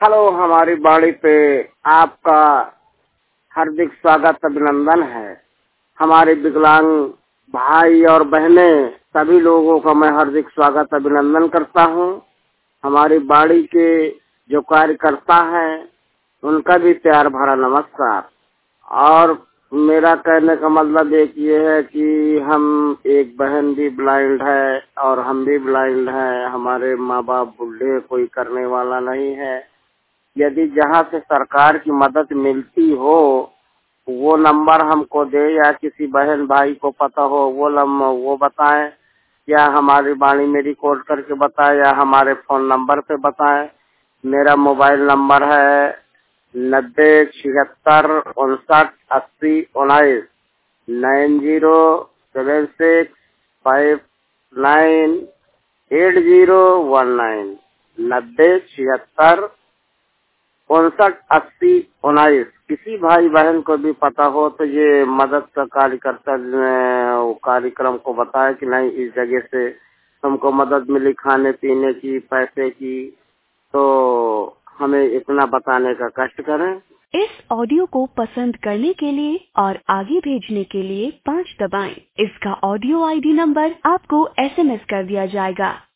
Hello, हमारी बाड़ी पे आपका हार्दिक स्वागत अभिनंदन है। हमारे विकलांग भाई और बहनें सभी लोगों का मैं हार्दिक स्वागत अभिनंदन करता हूँ। हमारी बाड़ी के जो कार्यकर्ता हैं उनका भी प्यार भरा नमस्कार। और मेरा कहने का मतलब एक ये है कि हम एक बहन भी ब्लाइंड है और हम भी ब्लाइंड हैं। हमारे माँ बाप बूढ़े, कोई करने वाला नहीं है। यदि जहाँ से सरकार की मदद मिलती हो वो नंबर हमको दे, या किसी बहन भाई को पता हो वो बताएं, या हमारी वाणी में रिकॉर्ड करके बताएं, या हमारे फोन नंबर पे बताएं। मेरा मोबाइल नंबर है 9076598019 9076598019 9076598019। किसी भाई बहन को भी पता हो तो ये मदद का कार्यकर्ता कार्यक्रम को बताए कि नहीं, इस जगह से हमको मदद मिली खाने पीने की, पैसे की, तो हमें इतना बताने का कष्ट करें। इस ऑडियो को पसंद करने के लिए और आगे भेजने के लिए 5 दबाएं। इसका ऑडियो आईडी नंबर आपको SMS कर दिया जाएगा।